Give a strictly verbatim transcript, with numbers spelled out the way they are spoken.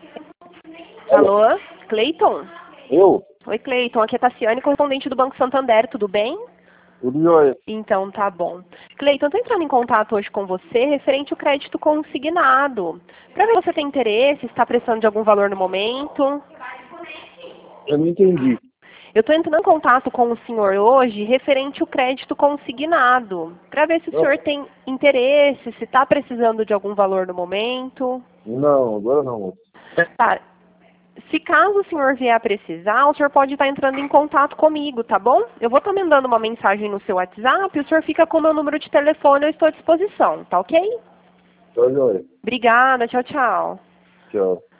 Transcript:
Alô, Cleiton? Eu? Oi, Cleiton, aqui é Tassiane, correspondente do Banco Santander, tudo bem? Tudo jóia. Então, tá bom. Cleiton, estou entrando em contato hoje com você referente ao crédito consignado. Para ver se você tem interesse, está precisando de algum valor no momento. Eu não entendi. Eu estou entrando em contato com o senhor hoje referente ao crédito consignado. Para ver se o Não. senhor tem interesse, se está precisando de algum valor no momento. Não, agora não. Tá. Se caso o senhor vier a precisar, o senhor pode estar entrando em contato comigo, tá bom? Eu vou estar mandando uma mensagem no seu WhatsApp, o senhor fica com o meu número de telefone, eu estou à disposição, tá ok? Tá jóia. Obrigada, tchau, tchau. Tchau.